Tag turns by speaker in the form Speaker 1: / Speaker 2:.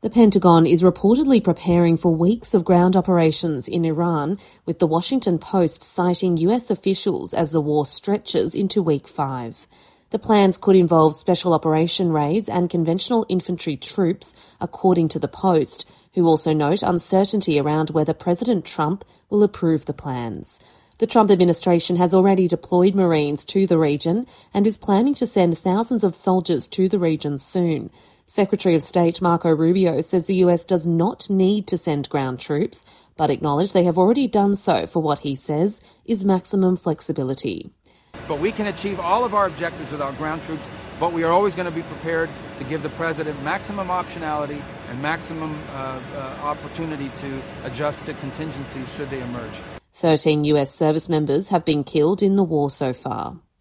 Speaker 1: The Pentagon is reportedly preparing for weeks of ground operations in Iran, with the Washington Post citing US officials as the war stretches into week 5. The plans could involve special operation raids and conventional infantry troops, according to the Post, who also note uncertainty around whether President Trump will approve the plans. The Trump administration has already deployed Marines to the region and is planning to send thousands of soldiers to the region soon. Secretary of State Marco Rubio says the US does not need to send ground troops, but acknowledged they have already done so for what he says is maximum flexibility.
Speaker 2: But we can achieve all of our objectives without ground troops, but we are always going to be prepared to give the president maximum optionality and maximum opportunity to adjust to contingencies should they emerge.
Speaker 1: 13 US service members have been killed in the war so far.